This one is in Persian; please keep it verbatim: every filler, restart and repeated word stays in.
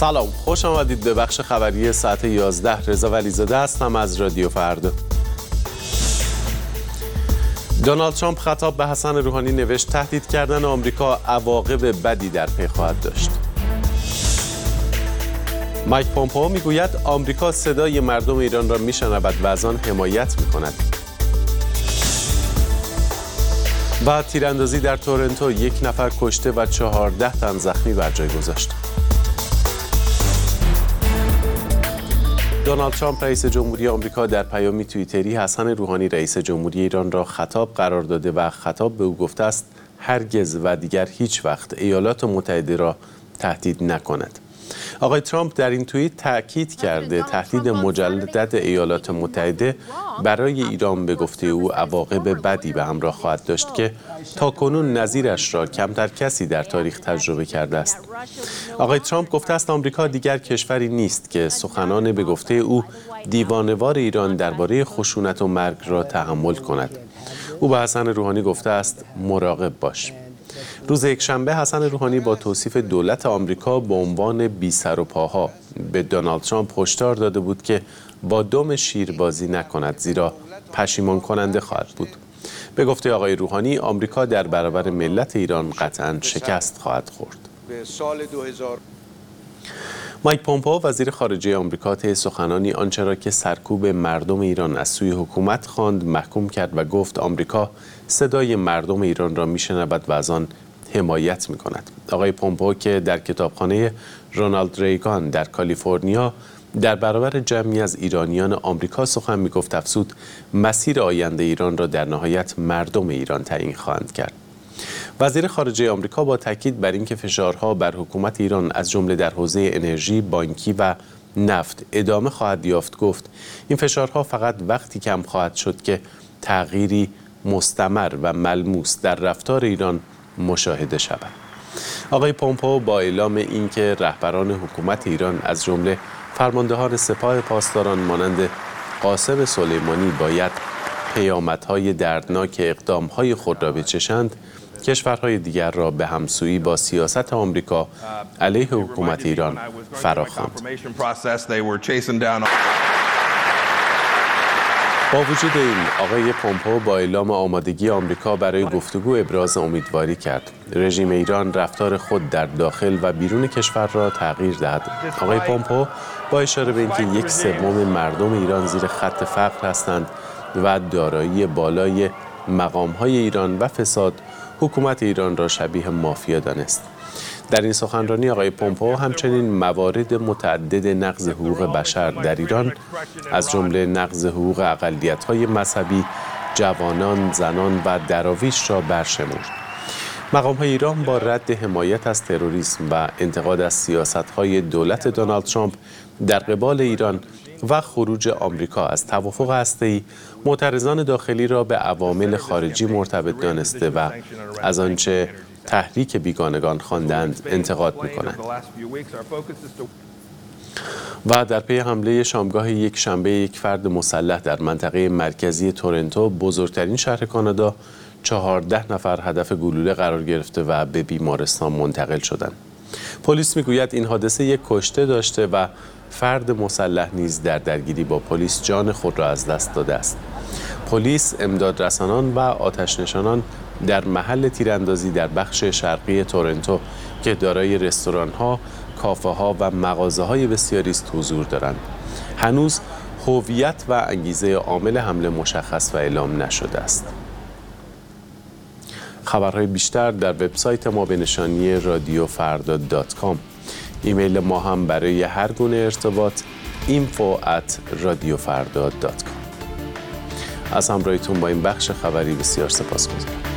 سلام، خوش آمدید به بخش خبری ساعت یازده. رضا ولیزاده هستم از رادیو فردا. دونالد ترامپ خطاب به حسن روحانی نوشت تهدید کردن آمریکا عواقب بدی در پی خواهد داشت. مایک پومپئو میگوید آمریکا صدای مردم ایران را میشنود و از آن حمایت میکند. و تیراندازی در تورنتو، یک نفر کشته و چهارده تن زخمی بر جای گذاشت. دونالد ترامپ رئیس جمهوری آمریکا در پیامی توییتری حسن روحانی رئیس جمهوری ایران را خطاب قرار داده و خطاب به او گفته است هرگز و دیگر هیچ وقت ایالات متحده را تهدید نکند. آقای ترامپ در این توییت تاکید کرده تهدید مجدد ایالات متحده برای ایران به گفته او عواقب بدی به همراه خواهد داشت که تاکنون نظیرش را کمتر کسی در تاریخ تجربه کرده است. آقای ترامپ گفته است آمریکا دیگر کشوری نیست که سخنان به گفته او دیوانه‌وار ایران درباره خشونت و مرگ را تحمل کند. او به حسن روحانی گفته است مراقب باش. روز یکشنبه حسن روحانی با توصیف دولت آمریکا به عنوان بی سر و پاها به دونالد ترامپ هشدار داده بود که با دم شیر بازی نکند، زیرا پشیمان کننده خواهد بود. به گفته آقای روحانی آمریکا در برابر ملت ایران قطعاً شکست خواهد خورد. مایک پومپئو وزیر خارجه آمریکا طی سخنانی آنچه را که سرکوب مردم ایران از سوی حکومت خواند محکوم کرد و گفت آمریکا صدای مردم ایران را میشنود و از آن حمایت میکند. آقای پومپئو که در کتابخانه رونالد ریگان در کالیفرنیا در برابر جمعی از ایرانیان آمریکا سخن میگفت افزود مسیر آینده ایران را در نهایت مردم ایران تعیین خواهند کرد. وزیر خارجه آمریکا با تاکید بر اینکه فشارها بر حکومت ایران از جمله در حوزه انرژی، بانکی و نفت ادامه خواهد یافت گفت این فشارها فقط وقتی کم خواهد شد که تغییری مستمر و ملموس در رفتار ایران مشاهده شود. آقای پومپئو با اعلام اینکه رهبران حکومت ایران از جمله فرماندهان سپاه پاسداران مانند قاسم سلیمانی باید پیامدهای دردناک اقدامهای خود را بچشند، کشورهای دیگر را به همسویی با سیاست آمریکا علیه حکومت ایران فراخواند. با وجود این آقای پومپئو با اعلام آمادگی آمریکا برای گفتگو ابراز امیدواری کرد رژیم ایران رفتار خود در داخل و بیرون کشور را تغییر دهد. آقای پومپئو با اشاره به اینکه یک سوم مردم ایران زیر خط فقر هستند و دارایی بالای مقام‌های ایران و فساد حکومت ایران را شبیه مافیا دانست. در این سخنرانی آقای پومپئو همچنین موارد متعدد نقض حقوق بشر در ایران از جمله نقض حقوق اقلیت‌های مذهبی، جوانان، زنان و دراویش را برشمرد. مقام‌های ایران با رد حمایت از تروریسم و انتقاد از سیاست‌های دولت دونالد ترامپ در قبال ایران و خروج آمریکا از توافق هسته‌ای معترضان داخلی را به عوامل خارجی مرتبط دانسته و از آنچه تحریک بیگانگان خواندند انتقاد می‌کنند. و در پی حمله شامگاه یک شنبه یک فرد مسلح در منطقه مرکزی تورنتو، بزرگترین شهر کانادا، چهارده نفر هدف گلوله قرار گرفته و به بیمارستان منتقل شدند. پلیس میگوید این حادثه یک کشته داشته و فرد مسلح نیز در درگیری با پلیس جان خود را از دست داده است. پلیس، امدادرسانان و آتش‌نشانان در محل تیراندازی در بخش شرقی تورنتو که دارای رستوران‌ها، کافه‌ها و مغازه‌های بسیاری است حضور دارند. هنوز هویت و انگیزه عامل حمله مشخص و اعلام نشده است. خبرهای بیشتر در وبسایت ما به نشانی رادیو فردا دات کام. ایمیل ما هم برای هر گونه ارتباط اینفو ات رادیو فردا دات کام. از همراهیتون با این بخش خبری بسیار سپاسگزارم.